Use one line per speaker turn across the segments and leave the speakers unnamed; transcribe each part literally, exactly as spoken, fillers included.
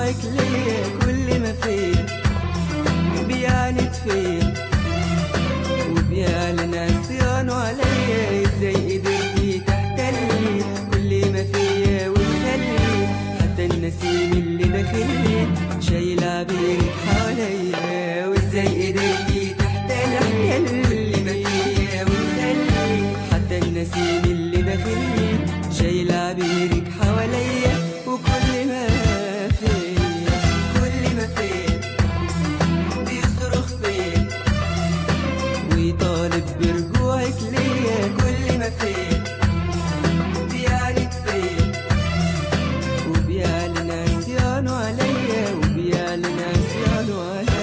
برجوعك ليا كل ما فيا بيعاند فيا وبيعلن عصيانه عليا. ازاي قدرتي تحتلي كل ما فيا وتخلي حتى النسيم اللي داخلي شايل عبيرك حواليا. وازاي قدرتي تحتلي كل ما فيا وتخلي حتى النسيم اللي داخلي شايل عبيرك حواليا. وكل ما فيا كل ما فيا بيصرخ فيا ويطالب برجوعك ليا كل ما فيا بيعاند فيا وبيعلن عصيانه عليا وبيعلن عصيانه عليا.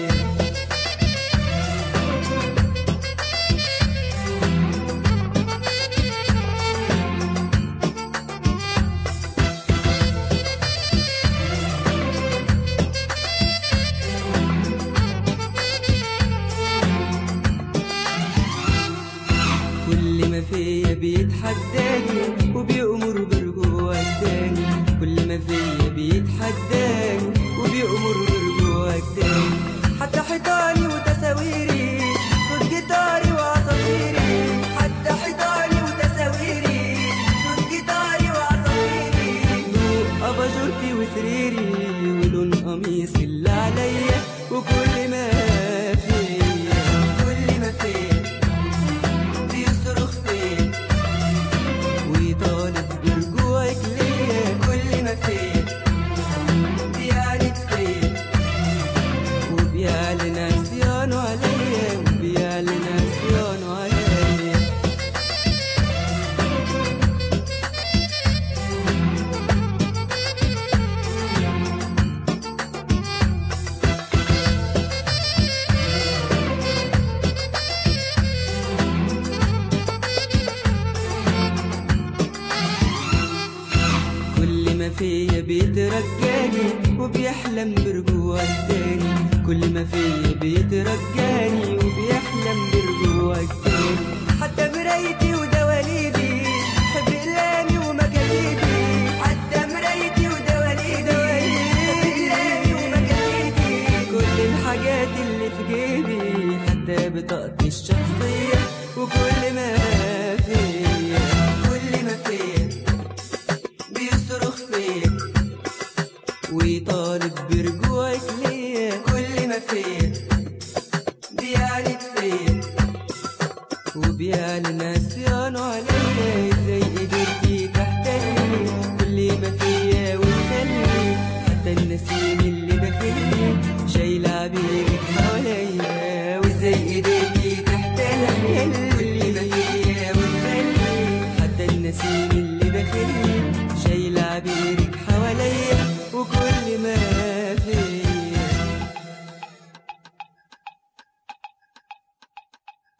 كل ما فيا بيتحداني وبيأمر برجوعك تاني. كل ما فيا بيتحداني وبيأمر برجوعك تاني. حتى حيطاني وتصاويري صوت جيتاري وعصافيري. حتى حيطاني وتصاويري صوت جيتاري وعصافيري. ضوء أباجورتي وسريري ولون قميصي اللي عليا. وكل ما فيا كل ما فيا بيصرخ فيا ويطالب برجوعك ليا كل ما فيا بيعاند فيا وبيعلن عصيانه عليا وبيعلن عصيانه عليا. كل ما فيا بيترجاني وبيحلم برجوعك تاني. كل ما فيا بيترجاني وبيحلم برجوعك تاني. حتى مرايتي ودواليبي حب اقلامي ومكاتيبي. حتى مرايتي ودواليبي حب اقلامي ومكاتيبي. كل الحاجات اللي في جيبي حتى بطاقتي الشخصية وكل